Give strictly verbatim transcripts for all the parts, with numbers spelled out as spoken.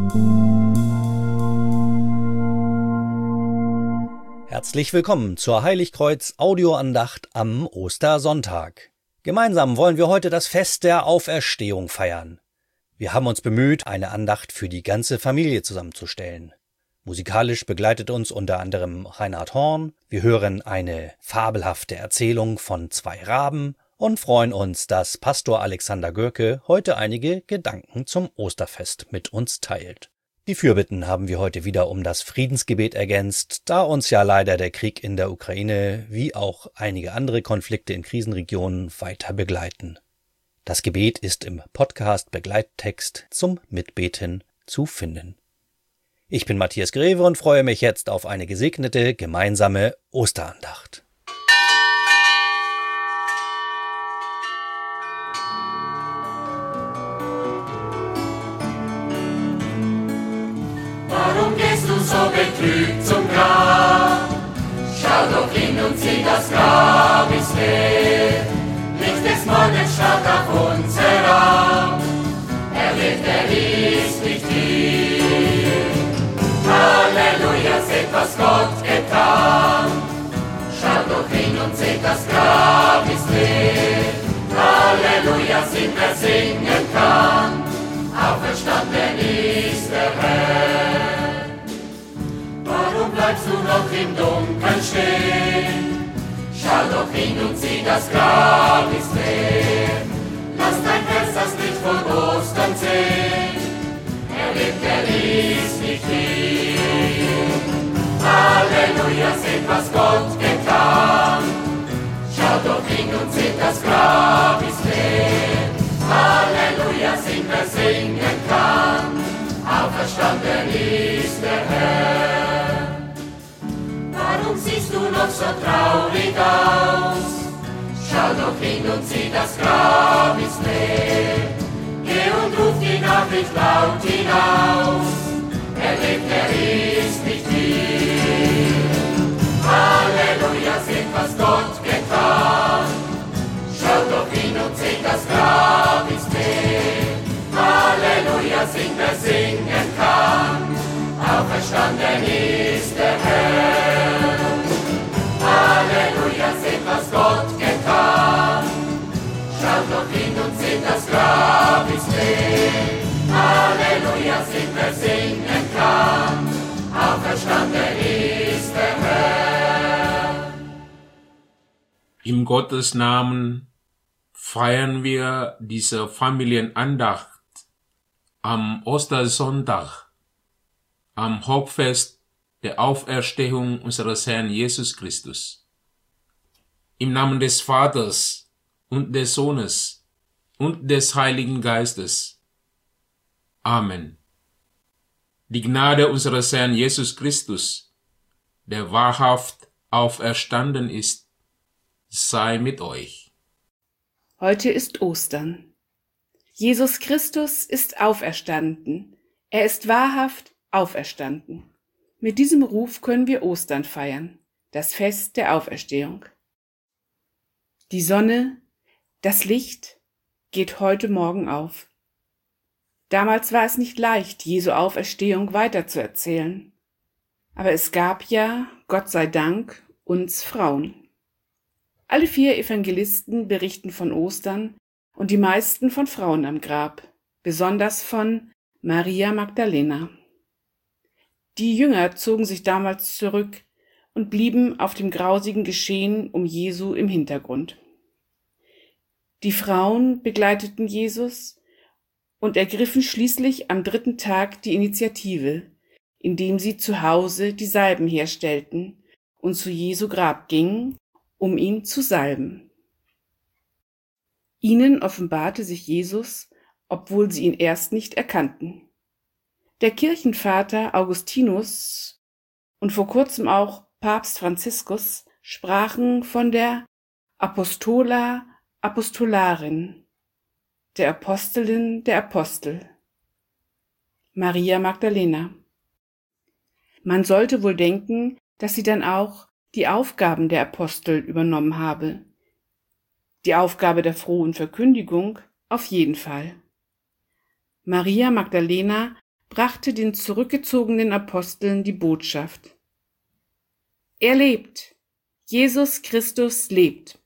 Herzlich willkommen zur Heiligkreuz-Audioandacht am Ostersonntag. Gemeinsam wollen wir heute das Fest der Auferstehung feiern. Wir haben uns bemüht, eine Andacht für die ganze Familie zusammenzustellen. Musikalisch begleitet uns unter anderem Reinhard Horn. Wir hören eine fabelhafte Erzählung von zwei Raben und freuen uns, dass Pastor Alexander Görke heute einige Gedanken zum Osterfest mit uns teilt. Die Fürbitten haben wir heute wieder um das Friedensgebet ergänzt, da uns ja leider der Krieg in der Ukraine wie auch einige andere Konflikte in Krisenregionen weiter begleiten. Das Gebet ist im Podcast Begleittext zum Mitbeten zu finden. Ich bin Matthias Greve und freue mich jetzt auf eine gesegnete gemeinsame Osterandacht. Warum gehst du so betrübt zum Grab? Schau doch hin und sieh, das Grab ist leer. Licht des Morgens schaut auf uns herab. Er lebt, er ist nicht hier. Halleluja, seht, was Gott getan. Schaut doch hin und seht, das Grab ist leer. Halleluja, singt, wer singen kann. Auferstanden ist der Herr. Warum bleibst du noch im Dunkeln stehen? Schau doch hin und sieh, das Grab ist leer. Lass dein Herz das Licht von Ostern sehen. Er lebt, er ist nicht hier. Halleluja, seht, was Gott getan. Schau doch hin und seht, das Grab ist leer. Halleluja, singt, wer singen kann. Auferstanden ist der Herr. Warum siehst du noch so traurig aus? Schau doch hin und sieh, das Grab ist leer. Geh und ruf die Nachricht laut hinaus. Er lebt, er ist nicht hier. Halleluja, seht, was Gott getan. Schau doch hin und seht, das Grab ist leer. Halleluja, singt, wer singen kann. Auferstanden ist der Herr. Halleluja, seht, was Gott getan. Schaut doch hin und seht, das Grab ist leer. Halleluja, singt, wer singen kann. Auferstanden ist der Herr. Im Gottes Namen feiern wir diese Familienandacht am Ostersonntag, am Hochfest der Auferstehung unseres Herrn Jesus Christus. Im Namen des Vaters und des Sohnes und des Heiligen Geistes. Amen. Die Gnade unseres Herrn Jesus Christus, der wahrhaft auferstanden ist, sei mit euch. Heute ist Ostern. Jesus Christus ist auferstanden. Er ist wahrhaft auferstanden. Mit diesem Ruf können wir Ostern feiern, das Fest der Auferstehung. Die Sonne, das Licht, geht heute Morgen auf. Damals war es nicht leicht, Jesu Auferstehung weiterzuerzählen. Aber es gab ja, Gott sei Dank, uns Frauen. Alle vier Evangelisten berichten von Ostern und die meisten von Frauen am Grab, besonders von Maria Magdalena. Die Jünger zogen sich damals zurück und blieben auf dem grausigen Geschehen um Jesu im Hintergrund. Die Frauen begleiteten Jesus und ergriffen schließlich am dritten Tag die Initiative, indem sie zu Hause die Salben herstellten und zu Jesu Grab gingen, um ihn zu salben. Ihnen offenbarte sich Jesus, obwohl sie ihn erst nicht erkannten. Der Kirchenvater Augustinus und vor kurzem auch Papst Franziskus sprachen von der Apostola Apostolarin, der Apostelin der Apostel, Maria Magdalena. Man sollte wohl denken, dass sie dann auch die Aufgaben der Apostel übernommen habe. Die Aufgabe der frohen Verkündigung auf jeden Fall. Maria Magdalena brachte den zurückgezogenen Aposteln die Botschaft: Er lebt. Jesus Christus lebt.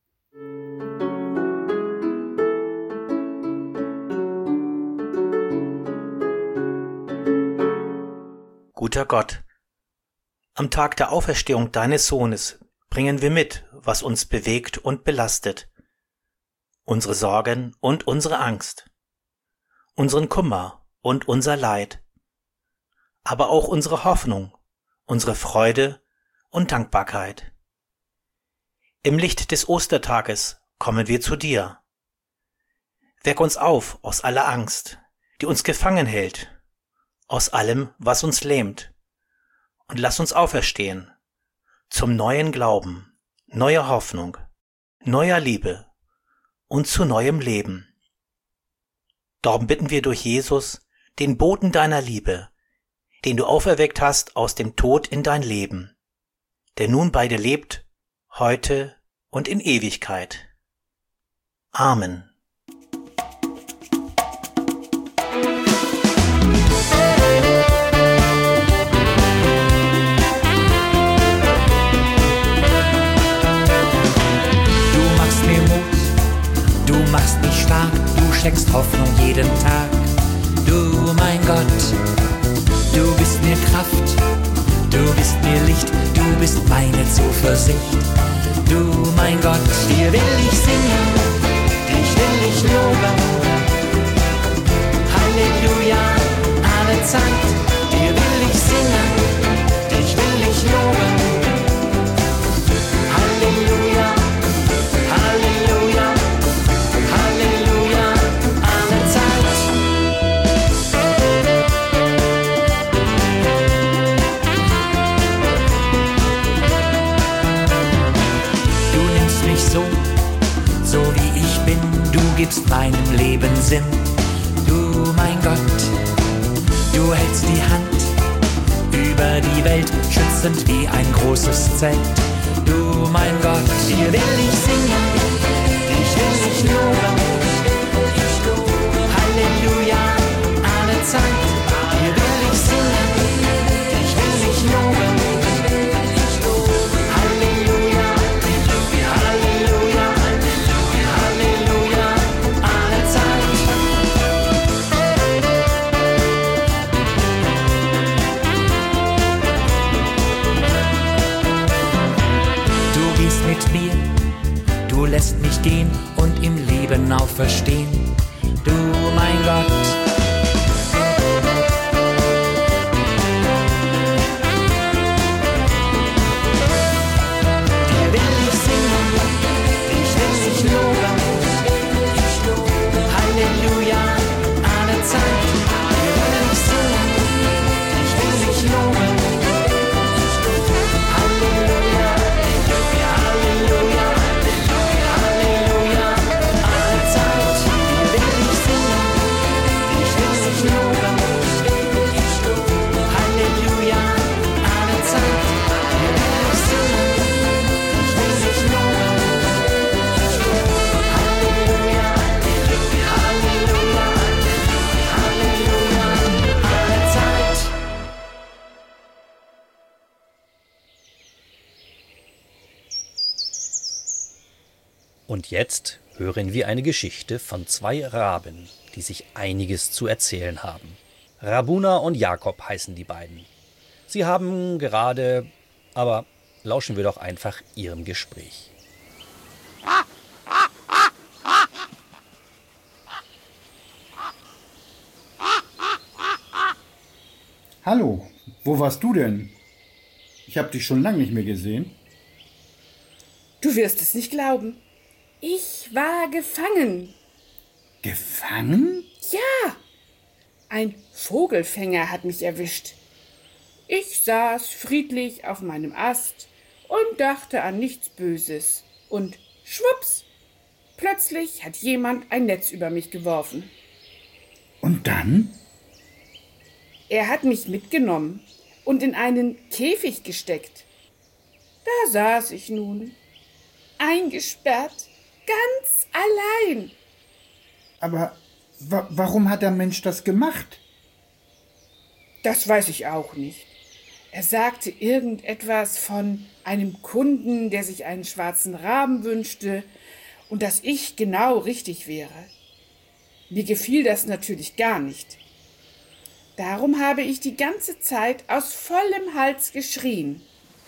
Guter Gott, am Tag der Auferstehung deines Sohnes bringen wir mit, was uns bewegt und belastet, unsere Sorgen und unsere Angst, unseren Kummer und unser Leid, aber auch unsere Hoffnung, unsere Freude und Dankbarkeit. Im Licht des Ostertages kommen wir zu dir. Weck uns auf aus aller Angst, die uns gefangen hält, aus allem, was uns lähmt, und lass uns auferstehen zum neuen Glauben, neuer Hoffnung, neuer Liebe und zu neuem Leben. Darum bitten wir durch Jesus, den Boten deiner Liebe, den du auferweckt hast aus dem Tod in dein Leben, der nun bei dir lebt, heute und in Ewigkeit. Amen. Du machst mich stark, du schenkst Hoffnung jeden Tag. Du, mein Gott, du bist mir Kraft, du bist mir Licht, du bist meine Zuversicht. Du, mein Gott, dir will ich singen, dich will ich loben. Halleluja, alle Zeit, dir will ich singen, dich will ich loben. Halleluja, Halleluja. Halleluja, alle Zeit. Du nimmst mich so, so wie ich bin, du gibst meinem Leben Sinn. Du, mein Gott, du hältst die Hand über die Welt, schützend wie ein großes Zelt. Du, mein Gott, dir will ich singen, dich will ich loben. Halleluja, alle Zeit, dir will ich singen, dich will ich loben. Halleluja, Halleluja, Halleluja, alle Zeit. Du gehst mit mir, du lässt mich gehen und im Leben auferstehen. Du, mein Gott. Dir will ich singen, dich will ich loben. Halleluja, alle Zeit. Dir will ich singen, dich will ich loben. Halleluja, Halleluja, Halleluja, alle Zeit. Dir will ich singen, dich will ich loben. Halleluja, alle Zeit. Dir will ich singen, dich will ich loben. Halleluja, Halleluja, Halleluja, alle Zeit. Und jetzt hören wir eine Geschichte von zwei Raben, die sich einiges zu erzählen haben. Rabuna und Jakob heißen die beiden. Sie haben gerade, aber lauschen wir doch einfach ihrem Gespräch. Hallo, wo warst du denn? Ich habe dich schon lange nicht mehr gesehen. Du wirst es nicht glauben. Ich war gefangen. Gefangen? Ja, ein Vogelfänger hat mich erwischt. Ich saß friedlich auf meinem Ast und dachte an nichts Böses. Und schwupps, plötzlich hat jemand ein Netz über mich geworfen. Und dann? Er hat mich mitgenommen und in einen Käfig gesteckt. Da saß ich nun, eingesperrt, ganz allein. Aber wa- warum hat der Mensch das gemacht? Das weiß ich auch nicht. Er sagte irgendetwas von einem Kunden, der sich einen schwarzen Raben wünschte und dass ich genau richtig wäre. Mir gefiel das natürlich gar nicht. Darum habe ich die ganze Zeit aus vollem Hals geschrien.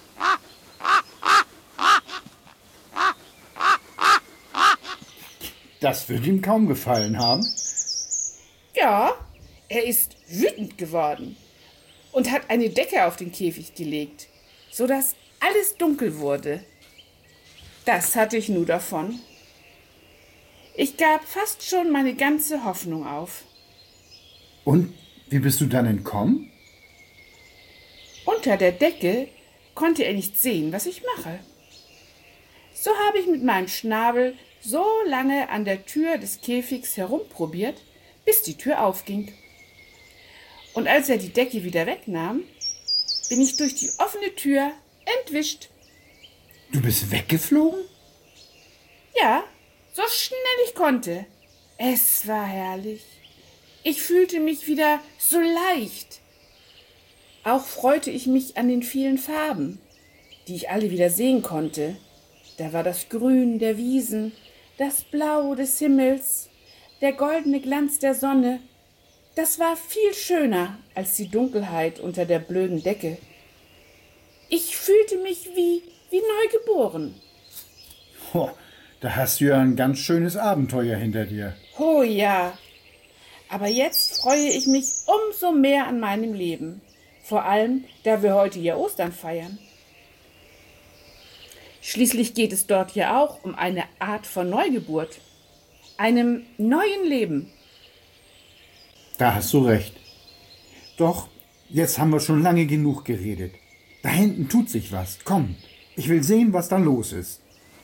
Das wird ihm kaum gefallen haben. Ja, er ist wütend geworden und hat eine Decke auf den Käfig gelegt, sodass alles dunkel wurde. Das hatte ich nur davon. Ich gab fast schon meine ganze Hoffnung auf. Und wie bist du dann entkommen? Unter der Decke konnte er nicht sehen, was ich mache. So habe ich mit meinem Schnabel so lange an der Tür des Käfigs herumprobiert, bis die Tür aufging. Und als er die Decke wieder wegnahm, bin ich durch die offene Tür entwischt. Du bist weggeflogen? Ja, so schnell ich konnte. Es war herrlich. Ich fühlte mich wieder so leicht. Auch freute ich mich an den vielen Farben, die ich alle wieder sehen konnte. Da war das Grün der Wiesen, das Blau des Himmels, der goldene Glanz der Sonne. Das war viel schöner als die Dunkelheit unter der blöden Decke. Ich fühlte mich wie, wie neu geboren. Oh, da hast du ja ein ganz schönes Abenteuer hinter dir. Oh ja, aber jetzt freue ich mich umso mehr an meinem Leben. Vor allem, da wir heute ja Ostern feiern. Schließlich geht es dort ja auch um eine Art von Neugeburt, einem neuen Leben. Da hast du recht. Doch, jetzt haben wir schon lange genug geredet. Da hinten tut sich was. Komm, ich will sehen, was da los ist.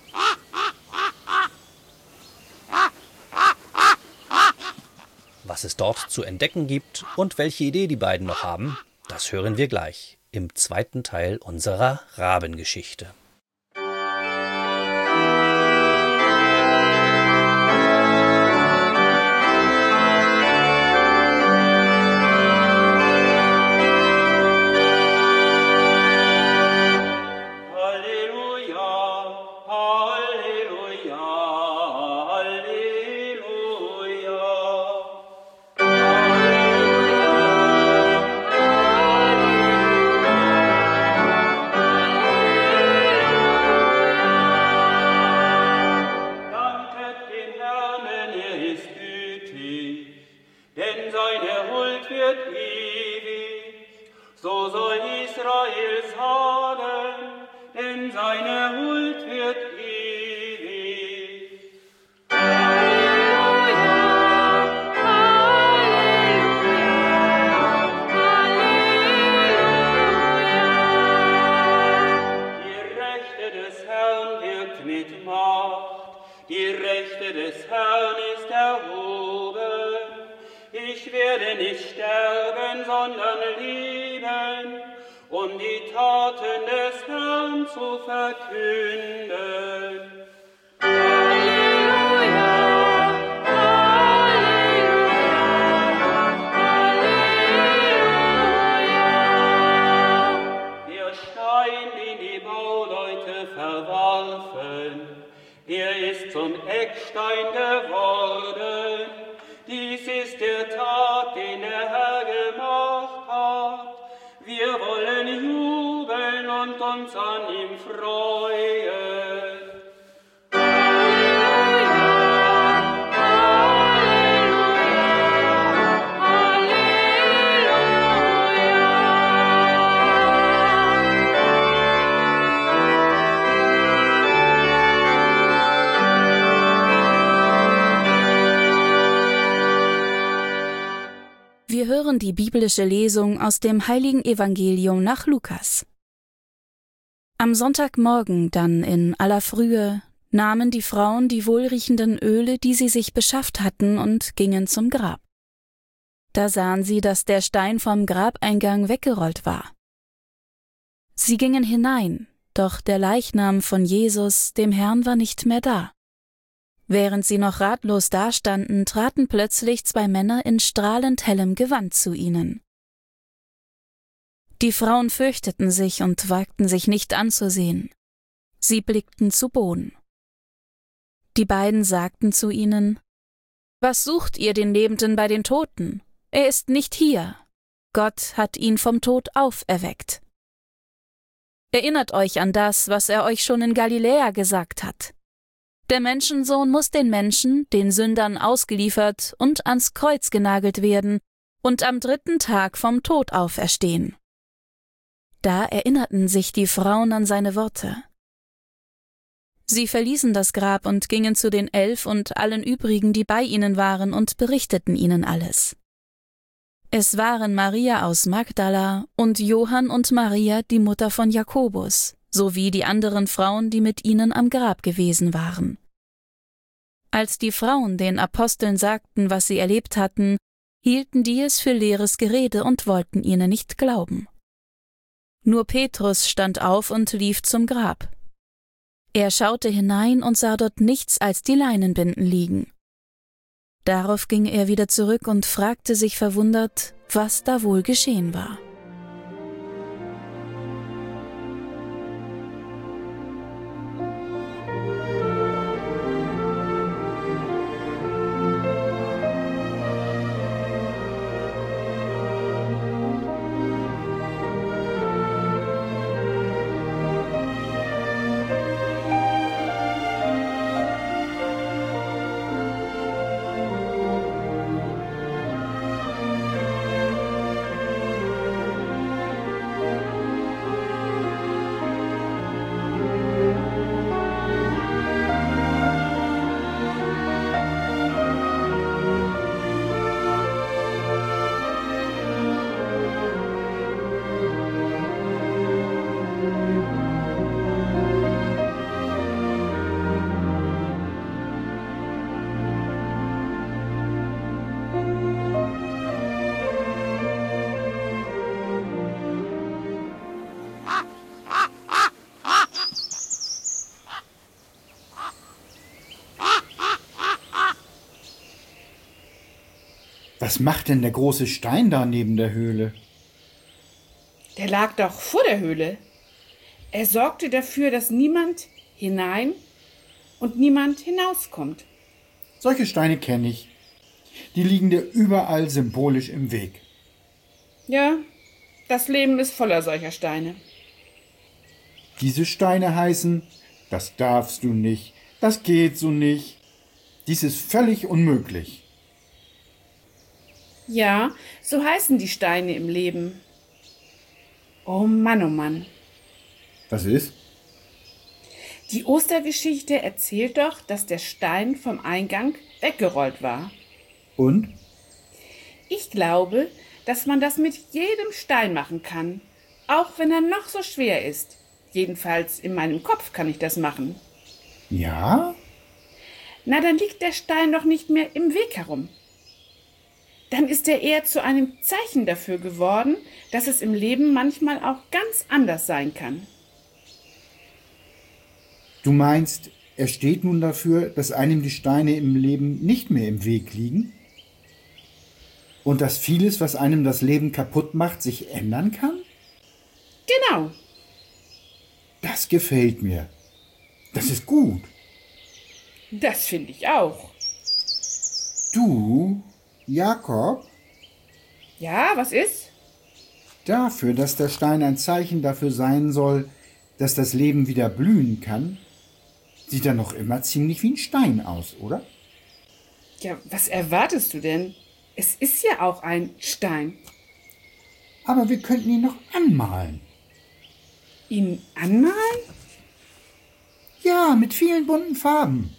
Was es dort zu entdecken gibt und welche Idee die beiden noch haben, das hören wir gleich im zweiten Teil unserer Rabengeschichte. Wir hören die biblische Lesung aus dem Heiligen Evangelium nach Lukas. Am Sonntagmorgen dann in aller Frühe nahmen die Frauen die wohlriechenden Öle, die sie sich beschafft hatten, und gingen zum Grab. Da sahen sie, dass der Stein vom Grabeingang weggerollt war. Sie gingen hinein, doch der Leichnam von Jesus, dem Herrn, war nicht mehr da. Während sie noch ratlos dastanden, traten plötzlich zwei Männer in strahlend hellem Gewand zu ihnen. Die Frauen fürchteten sich und wagten sich nicht anzusehen. Sie blickten zu Boden. Die beiden sagten zu ihnen: »Was sucht ihr den Lebenden bei den Toten? Er ist nicht hier. Gott hat ihn vom Tod auferweckt. Erinnert euch an das, was er euch schon in Galiläa gesagt hat. Der Menschensohn muss den Menschen, den Sündern ausgeliefert und ans Kreuz genagelt werden und am dritten Tag vom Tod auferstehen.« Da erinnerten sich die Frauen an seine Worte. Sie verließen das Grab und gingen zu den Elf und allen übrigen, die bei ihnen waren, und berichteten ihnen alles. Es waren Maria aus Magdala und Johann und Maria, die Mutter von Jakobus, sowie die anderen Frauen, die mit ihnen am Grab gewesen waren. Als die Frauen den Aposteln sagten, was sie erlebt hatten, hielten die es für leeres Gerede und wollten ihnen nicht glauben. Nur Petrus stand auf und lief zum Grab. Er schaute hinein und sah dort nichts als die Leinenbinden liegen. Darauf ging er wieder zurück und fragte sich verwundert, was da wohl geschehen war. Was macht denn der große Stein da neben der Höhle? Der lag doch vor der Höhle. Er sorgte dafür, dass niemand hinein und niemand hinauskommt. Solche Steine kenne ich. Die liegen dir überall symbolisch im Weg. Ja, das Leben ist voller solcher Steine. Diese Steine heißen: Das darfst du nicht, das geht so nicht. Dies ist völlig unmöglich. Ja, so heißen die Steine im Leben. Oh Mann, oh Mann. Was ist? Die Ostergeschichte erzählt doch, dass der Stein vom Eingang weggerollt war. Und? Ich glaube, dass man das mit jedem Stein machen kann, auch wenn er noch so schwer ist. Jedenfalls in meinem Kopf kann ich das machen. Ja? Na, dann liegt der Stein doch nicht mehr im Weg herum. Dann ist er eher zu einem Zeichen dafür geworden, dass es im Leben manchmal auch ganz anders sein kann. Du meinst, er steht nun dafür, dass einem die Steine im Leben nicht mehr im Weg liegen? Und dass vieles, was einem das Leben kaputt macht, sich ändern kann? Genau. Das gefällt mir. Das ist gut. Das finde ich auch. Du, Jakob? Ja, was ist? Dafür, dass der Stein ein Zeichen dafür sein soll, dass das Leben wieder blühen kann, sieht er noch immer ziemlich wie ein Stein aus, oder? Ja, was erwartest du denn? Es ist ja auch ein Stein. Aber wir könnten ihn noch anmalen. Ihn anmalen? Ja, mit vielen bunten Farben.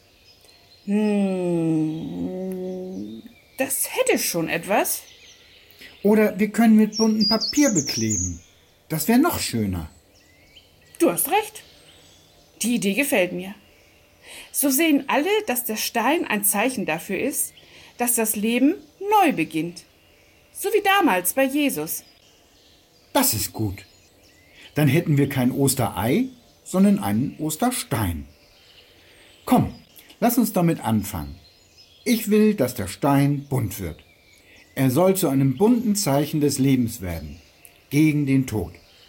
Hm, das hätte schon etwas. Oder wir können mit buntem Papier bekleben. Das wäre noch schöner. Du hast recht. Die Idee gefällt mir. So sehen alle, dass der Stein ein Zeichen dafür ist, dass das Leben neu beginnt. So wie damals bei Jesus. Das ist gut. Dann hätten wir kein Osterei, sondern einen Osterstein. Komm, lass uns damit anfangen. Ich will, dass der Stein bunt wird. Er soll zu einem bunten Zeichen des Lebens werden. gegen den Tod.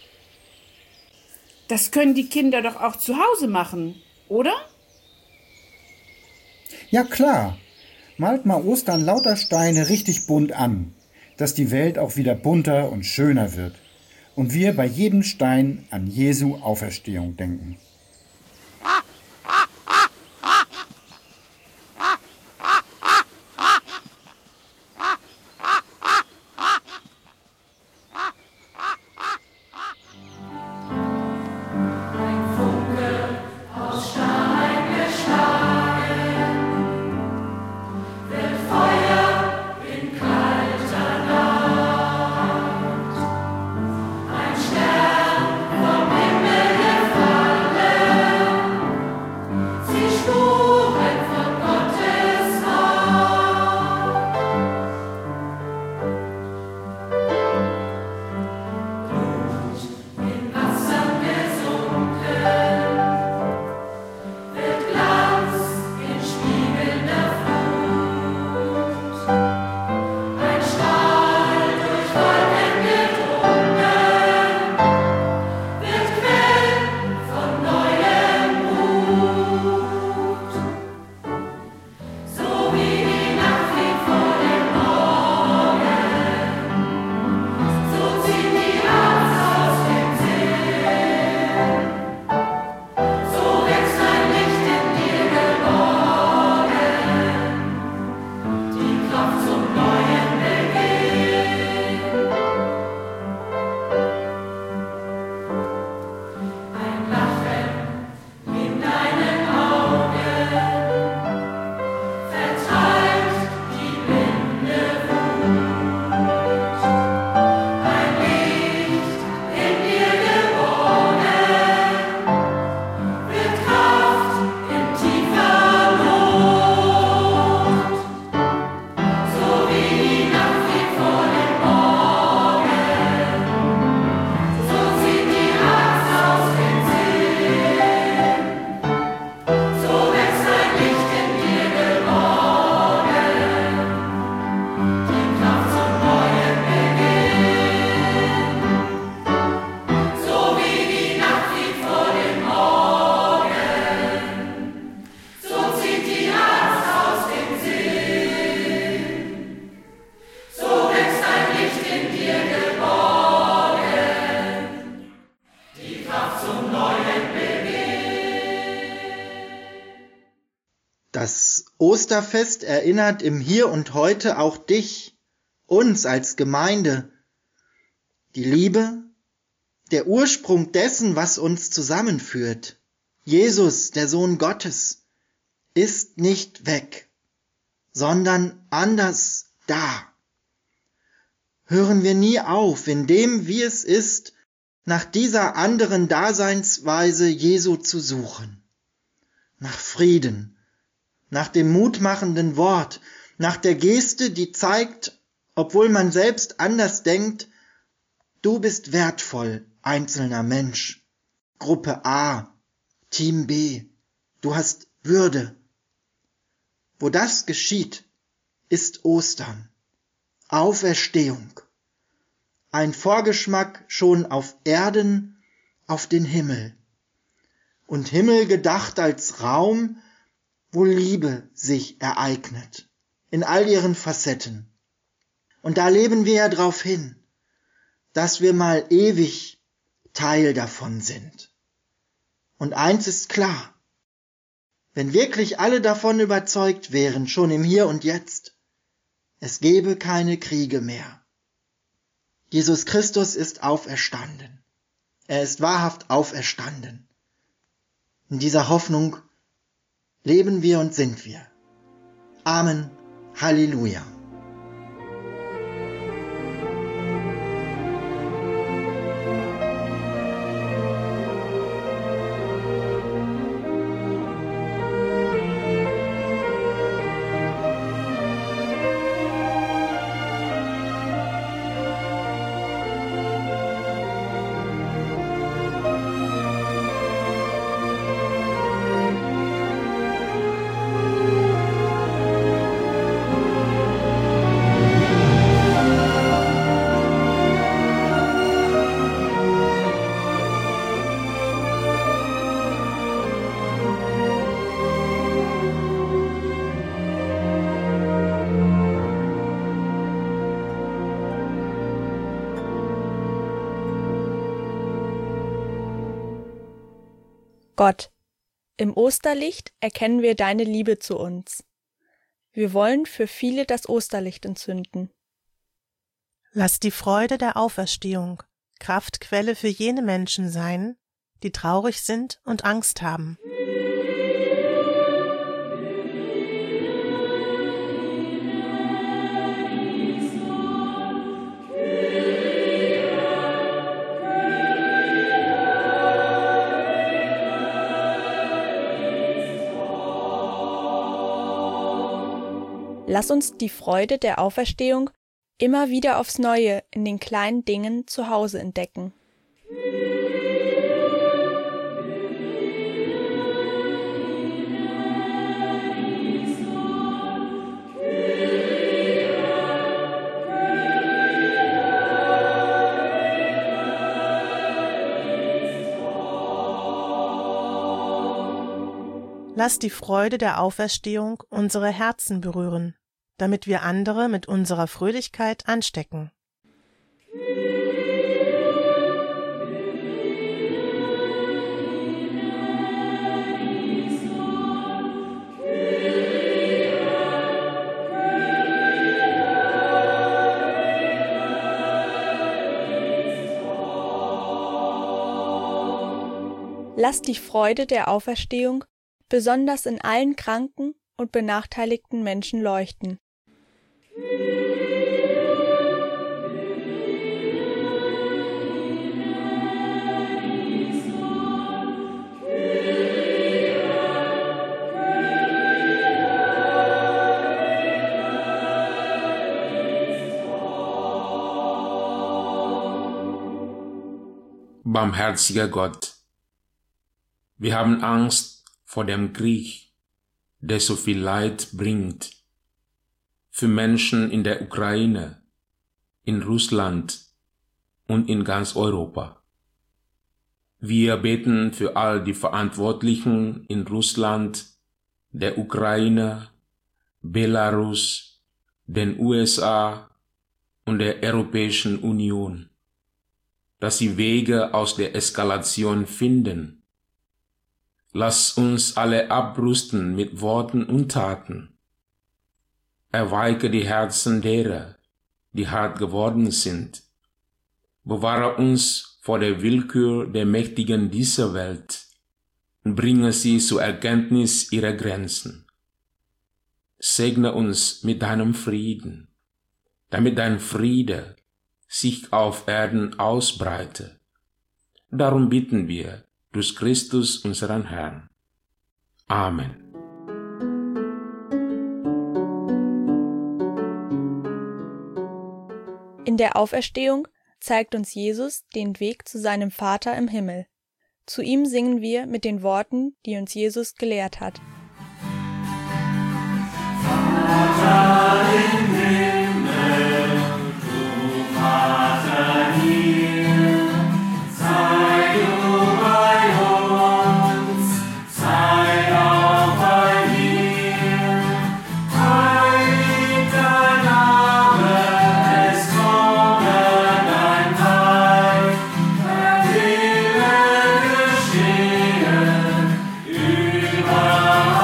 Das können die Kinder doch auch zu Hause machen, oder? Ja klar, malt mal Ostern lauter Steine richtig bunt an, dass die Welt auch wieder bunter und schöner wird und wir bei jedem Stein an Jesu Auferstehung denken. Das Osterfest erinnert im Hier und Heute auch dich, uns als Gemeinde. Die Liebe, der Ursprung dessen, was uns zusammenführt, Jesus, der Sohn Gottes, ist nicht weg, sondern anders da. Hören wir nie auf, in dem, wie es ist, nach dieser anderen Daseinsweise Jesu zu suchen. Nach Frieden, nach dem mutmachenden Wort, nach der Geste, die zeigt, obwohl man selbst anders denkt, du bist wertvoll, einzelner Mensch. Gruppe A, Team B, du hast Würde. Wo das geschieht, ist Ostern, Auferstehung. Ein Vorgeschmack schon auf Erden, auf den Himmel. Und Himmel gedacht als Raum, wo Liebe sich ereignet, in all ihren Facetten. Und da leben wir ja drauf hin, dass wir mal ewig Teil davon sind. Und eins ist klar, wenn wirklich alle davon überzeugt wären, schon im Hier und Jetzt, es gäbe keine Kriege mehr. Jesus Christus ist auferstanden. Er ist wahrhaft auferstanden. In dieser Hoffnung leben wir und sind wir. Amen. Halleluja. Gott, im Osterlicht erkennen wir deine Liebe zu uns. Wir wollen für viele das Osterlicht entzünden. Lass die Freude der Auferstehung Kraftquelle für jene Menschen sein, die traurig sind und Angst haben. Lass uns die Freude der Auferstehung immer wieder aufs Neue in den kleinen Dingen zu Hause entdecken. Lass die Freude der Auferstehung unsere Herzen berühren, damit wir andere mit unserer Fröhlichkeit anstecken. Lass die Freude der Auferstehung besonders in allen kranken und benachteiligten Menschen leuchten. Barmherziger Gott, wir haben Angst vor dem Krieg, der so viel Leid bringt, für Menschen in der Ukraine, in Russland und in ganz Europa. Wir beten für all die Verantwortlichen in Russland, der Ukraine, Belarus, den U S A und der Europäischen Union, dass sie Wege aus der Eskalation finden. Lass uns alle abrüsten mit Worten und Taten. Erweiche die Herzen derer, die hart geworden sind. Bewahre uns vor der Willkür der Mächtigen dieser Welt und bringe sie zur Erkenntnis ihrer Grenzen. Segne uns mit deinem Frieden, damit dein Friede sich auf Erden ausbreite. Darum bitten wir durch Christus, unseren Herrn. Amen. In der Auferstehung zeigt uns Jesus den Weg zu seinem Vater im Himmel. Zu ihm singen wir mit den Worten, die uns Jesus gelehrt hat. Vater im Himmel, du Vater hier, sei du bei uns, sei auch bei mir. Heilig dein Name, es komme dein Reich, dein Wille geschehen, überall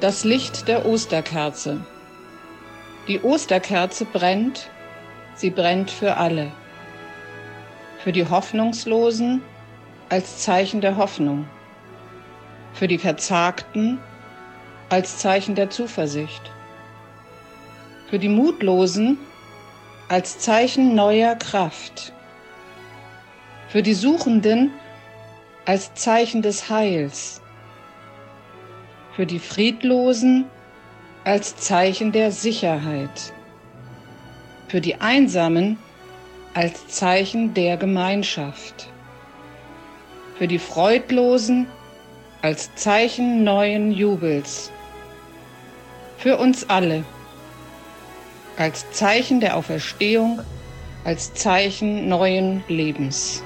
Das Licht der Osterkerze. Die Osterkerze brennt, sie brennt für alle. Für die Hoffnungslosen als Zeichen der Hoffnung. Für die Verzagten als Zeichen der Zuversicht. Für die Mutlosen als Zeichen neuer Kraft. Für die Suchenden als Zeichen des Heils. Für die Friedlosen als Zeichen der Sicherheit. Für die Einsamen als Zeichen der Gemeinschaft. Für die Freudlosen als Zeichen neuen Jubels. Für uns alle als Zeichen der Auferstehung, als Zeichen neuen Lebens.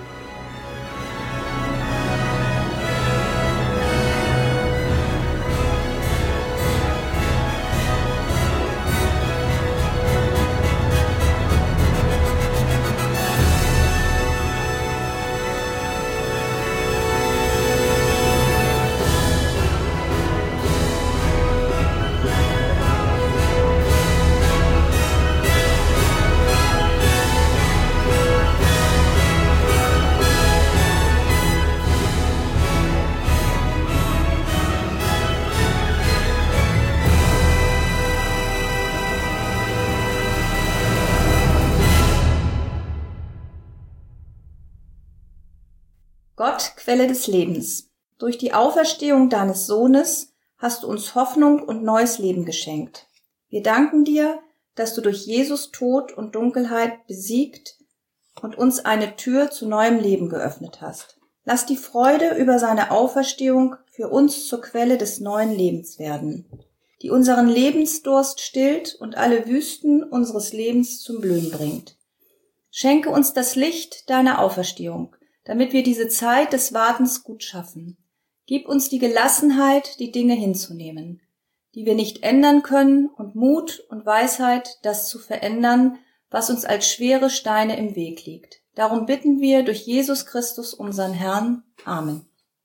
Gott, Quelle des Lebens, durch die Auferstehung deines Sohnes hast du uns Hoffnung und neues Leben geschenkt. Wir danken dir, dass du durch Jesus Tod und Dunkelheit besiegt und uns eine Tür zu neuem Leben geöffnet hast. Lass die Freude über seine Auferstehung für uns zur Quelle des neuen Lebens werden, die unseren Lebensdurst stillt und alle Wüsten unseres Lebens zum Blühen bringt. Schenke uns das Licht deiner Auferstehung, damit wir diese Zeit des Wartens gut schaffen. Gib uns die Gelassenheit, die Dinge hinzunehmen, die wir nicht ändern können, und Mut und Weisheit, das zu verändern, was uns als schwere Steine im Weg liegt. Darum bitten wir durch Jesus Christus, unseren Herrn. Amen.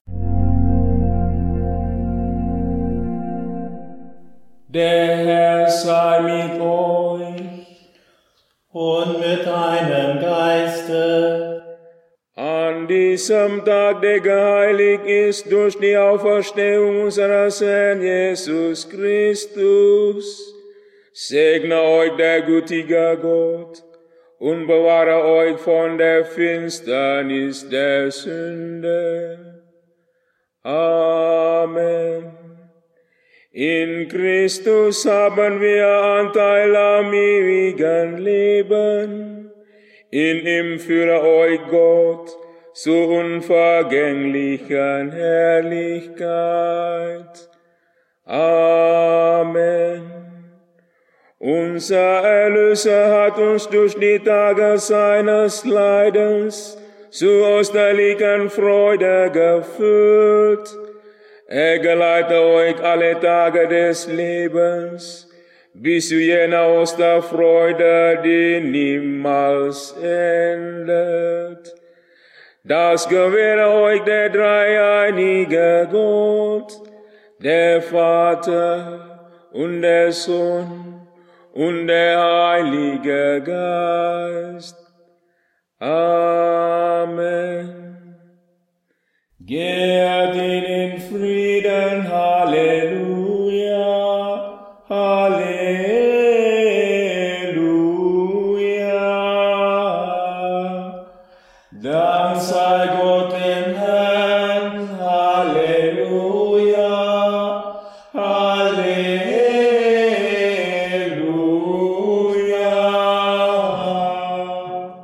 Der Herr sei mit euch und mit deinem Geiste. An diesem Tag, der geheiligt ist durch die Auferstehung unseres Herrn Jesus Christus, segne euch der gütige Gott und bewahre euch von der Finsternis der Sünde. Amen. In Christus haben wir Anteil am ewigen Leben. In ihm führe euch Gott zu unvergänglichen Herrlichkeit. Amen. Unser Erlöser hat uns durch die Tage seines Leidens zu österlichen Freude gefüllt. Er geleite euch alle Tage des Lebens bis zu jener Osterfreude, die niemals endet. Das gewähre euch der dreieinige Gott, der Vater und der Sohn und der Heilige Geist. Amen. Geht in Frieden, Halleluja, Halleluja. Dank sei Gott dem Herrn, Halleluja, Halleluja.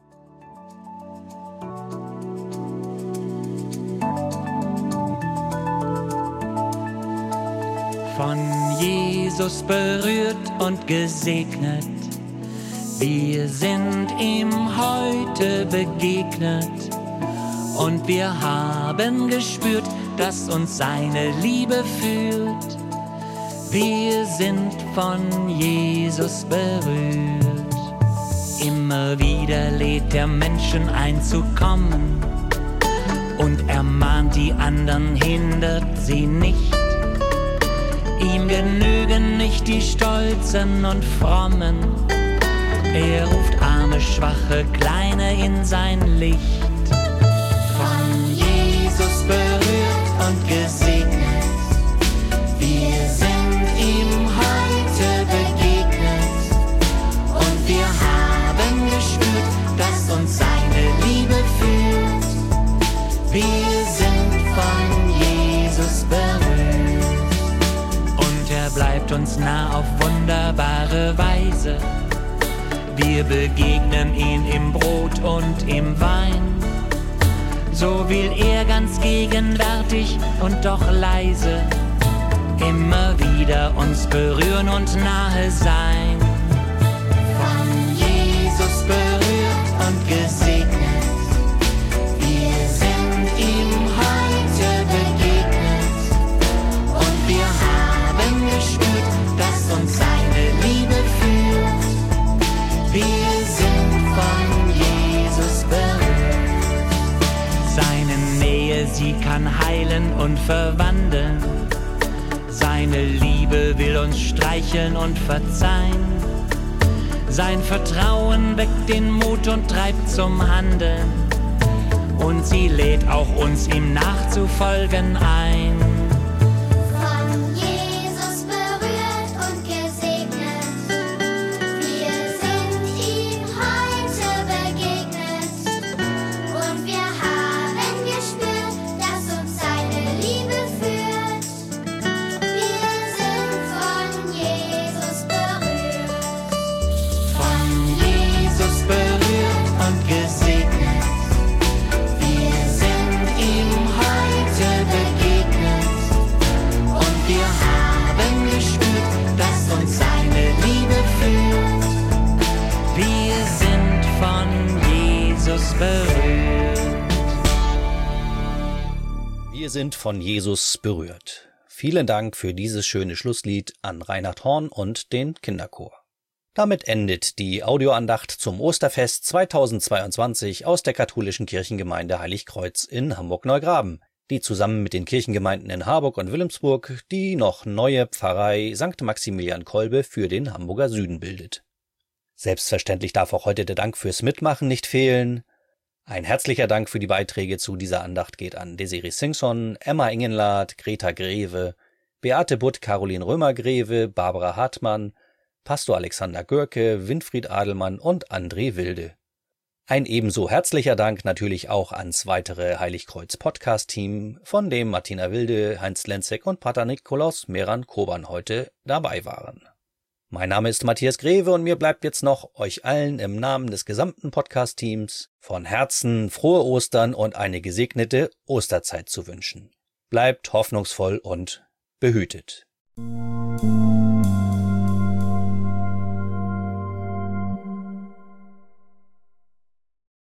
Von Jesus berührt und gesegnet, wir sind ihm heute begegnet und wir haben gespürt, dass uns seine Liebe führt. Wir sind von Jesus berührt. Immer wieder lädt er Menschen ein zu kommen und ermahnt die anderen, hindert sie nicht. Ihm genügen nicht die Stolzen und Frommen. Er ruft arme, schwache, Kleine in sein Licht. Von Jesus berührt und gesegnet, wir sind ihm heute begegnet. Und wir haben gespürt, dass uns seine Liebe führt. Wir sind von Jesus berührt. Und er bleibt uns nah auf wunderbare Weise. Wir begegnen ihn im Brot und im Wein. So will er ganz gegenwärtig und doch leise immer wieder uns berühren und nahe sein. Von Jesus berührt und gesegnet, wir sind ihm heute begegnet. Und wir haben gespürt, dass uns seine Liebe führt. Wir sind von Jesus berührt. Seine Nähe, sie kann heilen und verwandeln. Seine Liebe will uns streicheln und verzeihen. Sein Vertrauen weckt den Mut und treibt zum Handeln. Und sie lädt auch uns, ihm nachzufolgen, ein. Von Jesus berührt und gesegnet, wir sind ihm heute begegnet. Und wir haben gespürt, dass uns seine Liebe führt. Wir sind von Jesus berührt. Von Jesus berührt und gesegnet, wir sind ihm heute begegnet. Und wir haben gespürt, dass uns seine Liebe führt. Wir sind von Jesus berührt. Wir sind von Jesus berührt. Vielen Dank für dieses schöne Schlusslied an Reinhard Horn und den Kinderchor. Damit endet die Audioandacht zum Osterfest zweitausendzweiundzwanzig aus der katholischen Kirchengemeinde Heiligkreuz in Hamburg-Neugraben, die zusammen mit den Kirchengemeinden in Harburg und Wilhelmsburg die noch neue Pfarrei Sankt Maximilian Kolbe für den Hamburger Süden bildet. Selbstverständlich darf auch heute der Dank fürs Mitmachen nicht fehlen. Ein herzlicher Dank für die Beiträge zu dieser Andacht geht an Desiree Singson, Emma Ingenlath, Greta Greve, Beate Butt, Caroline Römer-Greve, Barbara Hartmann, Pastor Alexander Görke, Winfried Adelmann und André Wilde. Ein ebenso herzlicher Dank natürlich auch ans weitere Heiligkreuz-Podcast-Team, von dem Martina Wilde, Heinz Lenzek und Pater Nikolaus Meran Koban heute dabei waren. Mein Name ist Matthias Greve und mir bleibt jetzt noch, euch allen im Namen des gesamten Podcast-Teams von Herzen frohe Ostern und eine gesegnete Osterzeit zu wünschen. Bleibt hoffnungsvoll und behütet.